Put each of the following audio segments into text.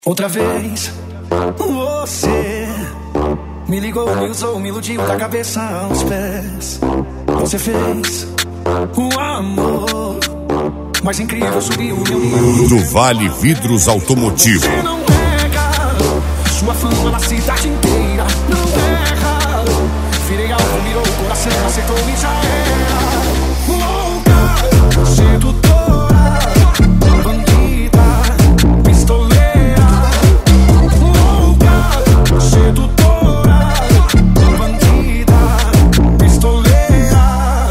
Outra vez, você me ligou, me usou, me iludiu da cabeça aos pés. Você fez o amor mais incrível, subiu o meu nível. Do Vale Vidros Automotivo. Você não erra, sua fama na cidade inteira. Não erra, virei alvo, mirou o coração, acertou e já era. Louca, sedutora, bandida, pistoleira. Louca, sedutora, bandida, pistoleira.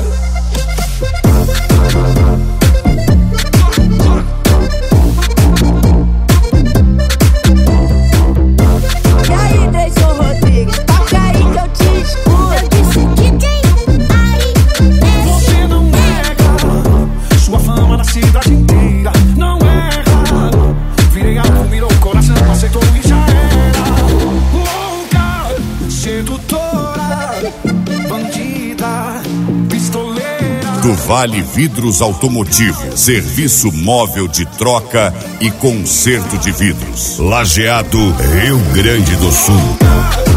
E aí, Deison Rodrigues, toca aí que eu te escuto. Eu disse que tem aí. Você não erra, sua fama na cidade inteira. Não erra, virei alvo, mirou o coração, acertou e já era. Louca, sedutora, bandida, pistoleira. Do Vale Vidros Automotivo. Serviço móvel de troca e conserto de vidros. Lajeado, Rio Grande do Sul.